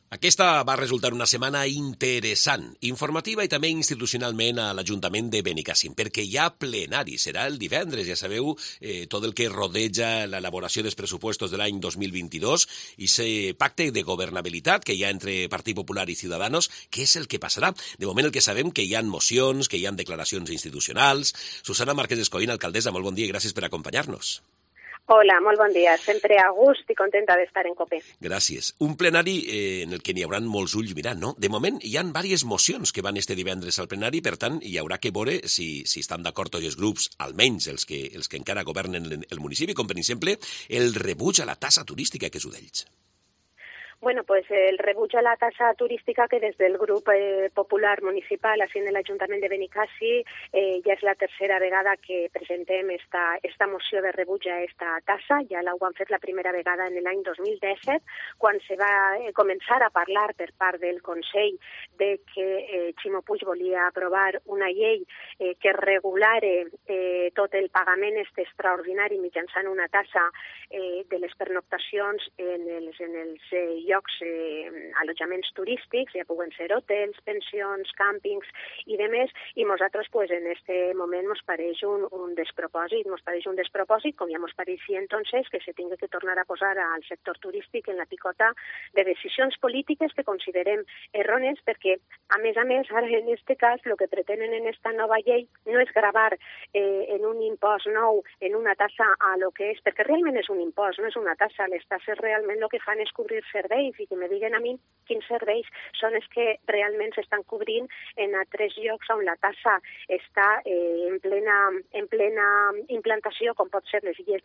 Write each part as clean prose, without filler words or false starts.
Aquesta va resultar una setmana interessant, informativa i també institucionalment a l'Ajuntament de Benicàssim, perquè hi ha plenari, serà el divendres, ja sabeu, tot el que rodeja l'elaboració dels pressupostos de l'any 2022 i aquest pacte de governabilitat que hi ha entre Partit Popular i Ciudadanos, què és el que passarà? De moment el que sabem que hi ha mocions, que hi ha declaracions institucionals. Susana Márquez Escoín, alcaldessa, molt bon dia i gràcies per acompanyar-nos. Hola, molt bon dia. Sempre a gust i contenta d'estar en COPE. Gràcies. Un plenari en el que n'hi haurà molts ulls mirant, no? De moment hi ha diverses mocions que van este divendres al plenari, per tant, hi haurà que veure si estan d'acord tots els grups, almenys els que encara governen el municipi, com per exemple el rebuig a la tassa turística, que és un d'ells. Bueno, pues el rebuig a la tasa turística que des del grup popular municipal, així en l'Ajuntament de Benicàssim, ja és la tercera vegada que presentem esta moció de rebuig a esta tasa. Ja ho han fet la primera vegada en l'any 2017, quan se va començar a parlar per part del Consell de que Ximo Puig volia aprovar una llei que regulare tot el pagament extraordinari mitjançant una tasa de les pernoctacions en els llocs, allotjaments turístics, ja puguen ser hotels, pensions, càmpings i demés, i nosaltres pues, en este moment ens pareix un despropòsit, com ja ens pareixia entonces que se tingui que tornar a posar al sector turístic en la picota de decisions polítiques que considerem errònies, perquè, a més, ara en este cas, el que pretenen en esta nova llei no és gravar en un impost nou, en una tassa a lo que és, perquè realment és un impost, no és una tassa, les tasses realment el que fan és cobrir serveis, i que me diguen a mi quins serveis són els que realment s'estan cobrint en altres llocs on la tassa està en plena implantació, com pot ser les Illes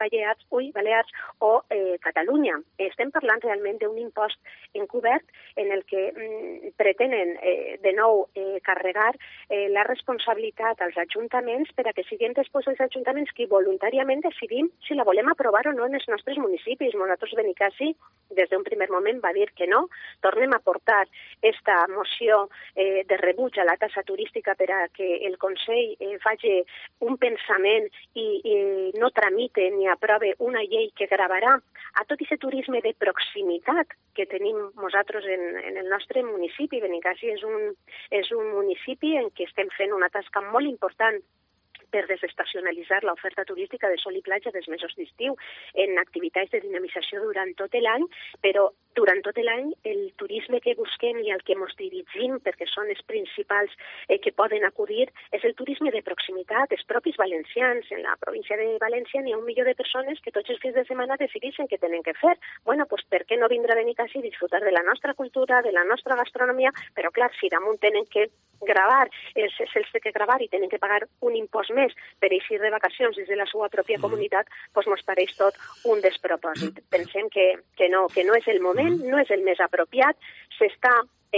Balears o Catalunya. Estem parlant realment d'un impost encobert en el que pretenen de nou carregar la responsabilitat als ajuntaments per a que siguin després els ajuntaments qui voluntàriament decidim si la volem aprovar o no en els nostres municipis. Nosaltres Benicàssim, des d'un primer moment va dir que no. Tornem a portar esta moció de rebuig a la tassa turística per a que el Consell faci un pensament i no tramite ni aprove una llei que gravarà a tot aquest turisme de proximitat que tenim nosaltres en el nostre municipi. Benicàssim és un municipi en què estem fent una tasca molt important per desestacionalitzar l'oferta turística de sol i platja dels mesos d'estiu en activitats de dinamització durant tot l'any, però durant tot l'any el turisme que busquem i al que ens dirigim, perquè són els principals que poden acudir, és el turisme de proximitat, els propis valencians. En la província de València n'hi ha 1 milió de persones que tots els fins de setmana decideixen què tenen que fer. Bueno, pues per què no vindre a Benicàssim i disfrutar de la nostra cultura, de la nostra gastronomia, però clar, si damunt tenen que gravar, se'ls té que gravar i tenen que pagar un impost més per eixir de vacacions des de la seva pròpia comunitat, doncs ens pareix tot un despropòsit. Pensem que no és el moment, no és el més apropiat, s'està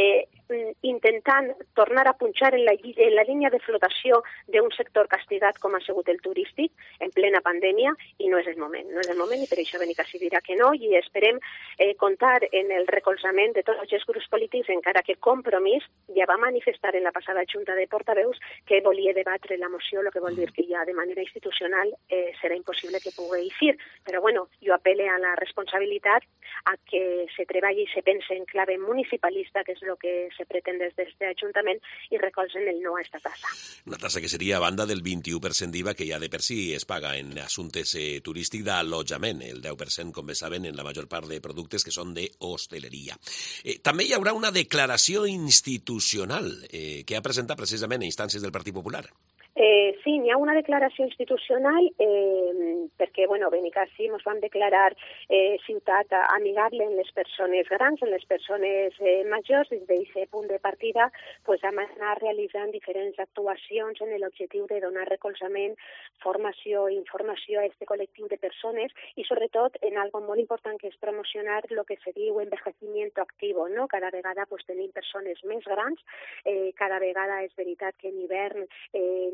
intentant tornar a punxar en la línia de flotació d'un sector castigat com ha sigut el turístic en plena pandèmia, i no és el moment i per això Benicàssim dirà que no, i esperem comptar en el recolzament de tots els grups polítics, encara que Compromís ja va manifestar en la passada Junta de Portaveus que volia debatre la moció, el que vol dir que ja de manera institucional serà impossible que pugui eixir, però bueno, jo apel·le a la responsabilitat, a que se treballi i se pense en clave municipalista, que és el que se pretén des d'aquest Ajuntament, i recolzen el no a esta tassa. Una tassa que seria a banda del 21% d'IVA que ja de per si es paga en assumptes turístics d'allotjament, el 10%, com bé saben, en la major part de productes que són d'hostaleria. També hi haurà una declaració institucional que ha presentat precisament a instàncies del Partit Popular. Sí, hi ha una declaració institucional perquè, Benicàssim ens vam declarar ciutat amigable en les persones grans, en les persones majors, i des d'aquest punt de partida vam anar realitzant diferents actuacions en l'objectiu de donar recolzament, formació i informació a aquest col·lectiu de persones i, sobretot, en algo molt important que és promocionar el que se diu envejecimiento activo, no? Cada vegada tenim persones més grans, cada vegada és veritat que en hivern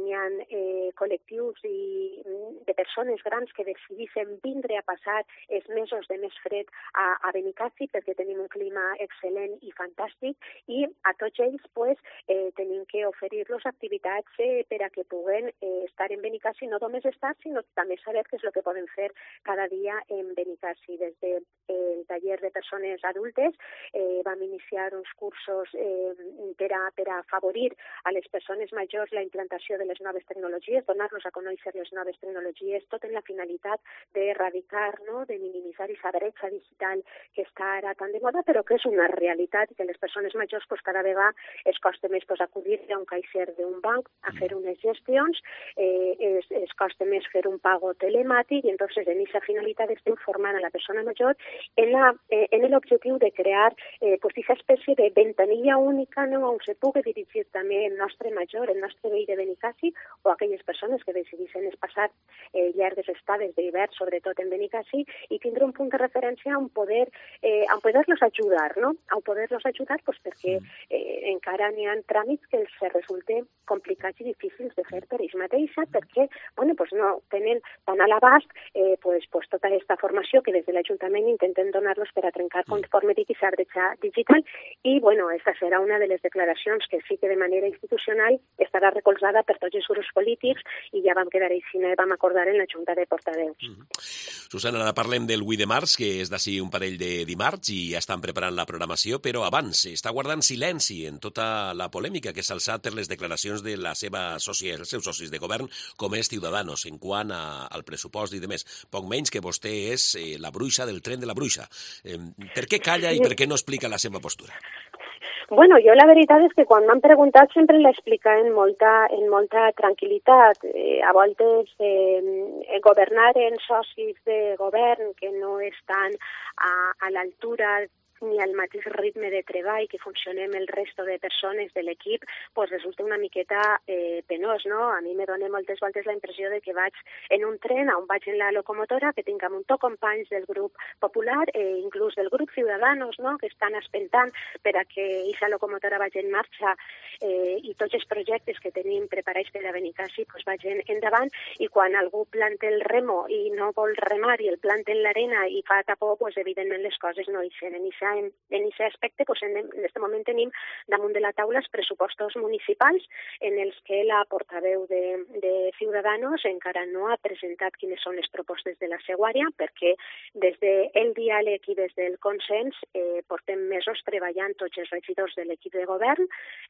n'hi ha col·lectius de persones grans que decidissin vindre a passar els mesos de més fred a Benicàssim perquè tenim un clima excel·lent i fantàstic i a tots ells tenim que oferir-los activitats per a que puguen estar en Benicàssim, no només estar, sinó també saber què és el que poden fer cada dia en Benicàssim. Des del taller de persones adultes vam iniciar uns cursos per a afavorir a les persones majors la implantació de les noves tecnologies, donar-los a conèixer les noves tecnologies, tot en la finalitat d'erradicar, de minimitzar aquesta bretxa digital que està ara tan de moda, però que és una realitat i que les persones majors cada vegada es costa més acudir a un caixer d'un banc a fer unes gestions, es costa més fer un pago telemàtic i entonces en aquesta finalitat estem formant a la persona major en l'objectiu de crear aquesta espècie de ventanilla única on se pugui dirigir també el nostre major, el nostre veí de Benicàssim o aquelles persones que decidissin passar llargues estades d'hivern, sobretot en Benicàssim, i tindre un punt de referència on poder-los ajudar, on poder-los ajudar perquè encara n'hi ha tràmits que els resulten complicats i difícils de fer per ells mateixa perquè no tenen tan a l'abast tota aquesta formació que des de l'Ajuntament intentem donar-los per a trencar conforme aquesta bretxa digital i aquesta serà una de les declaracions que sí que de manera institucional estarà recolzada per tots els grups polítics i ja vam quedar així, vam acordar en la Junta de Portaveus. Susana, ara parlem del 8 de març, que és d'ací un parell de dimarts i ja estan preparant la programació, però abans està guardant silenci en tota la polèmica que s'ha alçat per les declaracions de la seva sòcia, els seus socis de govern, com és Ciudadanos, en quant al pressupost i demés. Poc menys que vostè és la bruixa del tren de la bruixa. Per què calla i per què no explica la seva postura? Bueno, jo la veritat és que quan m'han preguntat sempre l'explica en molta tranquil·litat. A voltes governar en socis de govern que no estan a l'altura ni al mateix ritme de treball que funcionem el resto de persones de l'equip, resulta una miqueta penós, no? A mi me dona moltes voltes la impressió de que vaig en un tren on vaig en la locomotora, que tinc un munt de companys del grup popular, inclús del grup Ciudadanos, no? Que estan expectant per a que aquesta locomotora vagi en marxa i tots els projectes que tenim preparats per a Benicàssim vagin endavant i quan algú planta el remo i no vol remar i el planta en l'arena i fa tapó, evidentment les coses no ixen. En aquest aspecte, en aquest moment tenim damunt de la taula els pressupostos municipals en els que la portaveu de Ciudadanos encara no ha presentat quines són les propostes de la seva àrea perquè des del diàleg i des del consens portem mesos treballant tots els regidors de l'equip de govern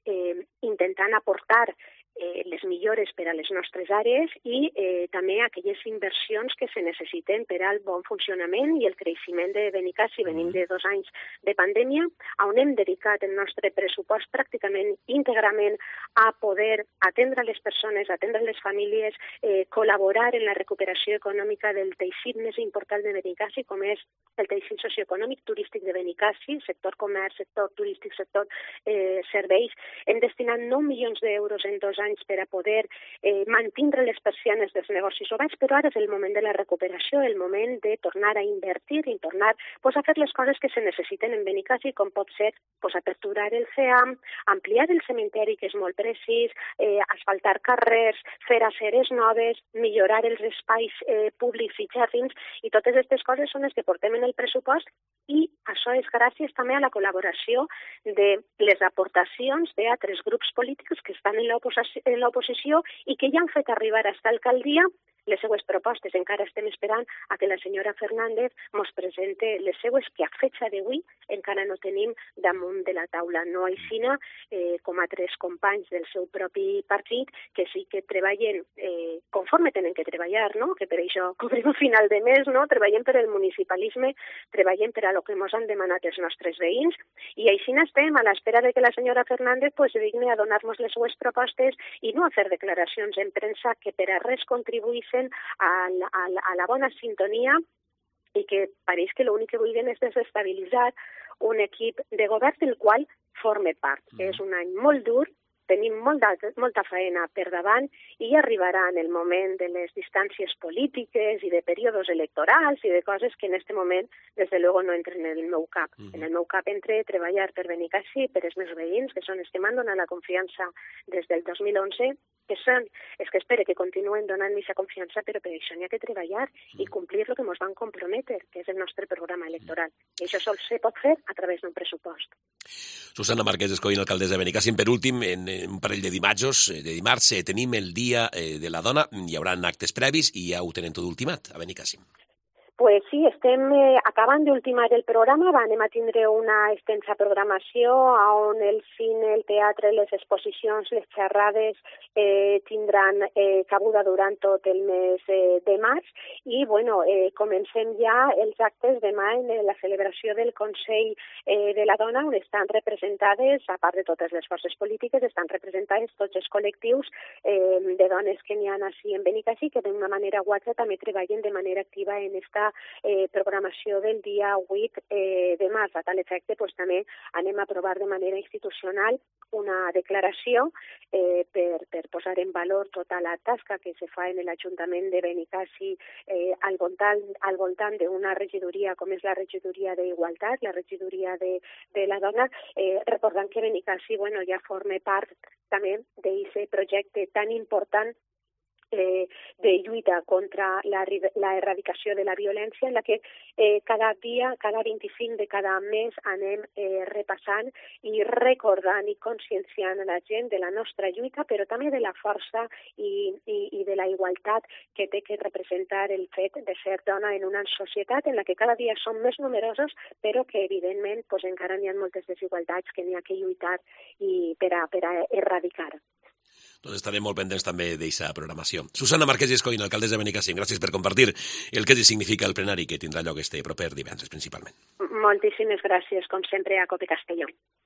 intentant aportar les millores per a les nostres àrees i també aquelles inversions que se necessiten per al bon funcionament i el creixement de Benicàssim. Venim de 2 anys de pandèmia, on hem dedicat el nostre pressupost pràcticament íntegrament a poder atendre les persones, atendre les famílies, col·laborar en la recuperació econòmica del teixit més important de Benicàssim, com és el teixit socioeconòmic turístic de Benicàssim, sector comerç, sector turístic, sector serveis. Hem destinat 9 milions d'euros en 2 anys per a poder mantindre les persianes dels negocis oberts, però ara és el moment de la recuperació, el moment de tornar a invertir i tornar a fer les coses que se necessiten en Benicàssim, com pot ser aperturar el CEAM, ampliar el cementeri, que és molt precís, asfaltar carrers, fer aceres noves, millorar els espais públics i jardins, i totes aquestes coses són les que portem en el pressupost i això és gràcies també a la col·laboració de les aportacions d'altres grups polítics que estan en l'oposició i que ja han fet arribar a esta alcaldia les seues propostes. Encara estem esperant a que la senyora Fernández ens presente les seues, que a fecha d'avui encara no tenim damunt de la taula. No aixina com altres companys del seu propi partit que sí que treballen conforme tenen que treballar, no? Que per això cobrim a final de mes, no? Treballem per el municipalisme, treballem per a lo que ens han demanat els nostres veïns i així estem a l'espera de que la senyora Fernández se digni a donar-nos les seues propostes i no a fer declaracions en premsa que per a res contribuïssin a la bona sintonia i que pareix que l'únic que vulguin és desestabilitzar un equip de govern del qual forme part. És un any molt dur, tenim molta feina per davant i arribarà en el moment de les distàncies polítiques i de períodes electorals i de coses que en aquest moment, des de luego, no entren en el meu cap. En el meu cap entre treballar per Benicàssim, per els meus veïns, que són els que m'han donat la confiança des del 2011, que són els que espero que continuen donant-me aquesta confiança, però per això n'hi ha que treballar i complir el que ens van comprometre, que és el nostre programa electoral. I això sols se pot fer a través d'un pressupost. Susana Marquès Escoín, alcaldessa de Benicàssim. Per últim, en un parell de dimarts, tenim el Dia de la Dona, hi haurà actes previs i ja ho tenen tot ultimat a Benicàssim. Pues sí, estem acabant d'ultimar el programa, anem a tindre una extensa programació on el cine, el teatre, les exposicions, les xerrades tindran cabuda durant tot el mes de març i comencem ja els actes demà en la celebració del Consell de la Dona on estan representades, a part de totes les forces polítiques, estan representades tots els col·lectius de dones que n'hi ha així en Benicàssim que d'una manera o altra també treballen de manera activa en esta programació del dia 8 de març. A tal efecte, també anem a aprovar de manera institucional una declaració per posar en valor tota la tasca que se fa en l'Ajuntament de Benicàssim al voltant d'una regidoria com és la regidoria d'Igualtat, la regidoria de la dona, recordant que Benicàssim ja forma part també d'aquest projecte tan important de lluita contra la erradicació de la violència, en la que cada dia, cada 25 de cada mes anem repassant i recordant i conscienciant a la gent de la nostra lluita, però també de la força i de la igualtat que té que representar el fet de ser dona en una societat en la que cada dia som més numerosos, però que evidentment encara n'hi ha moltes desigualtats que n'hi ha que lluitar per a erradicar. Doncs estarem molt pendents també d'aquesta programació. Susana Marquès Escoín, alcaldessa de Benicàssim, gràcies per compartir el que significa el plenari que tindrà lloc este proper divendres, principalment. Moltíssimes gràcies, com sempre, a Cope Castelló.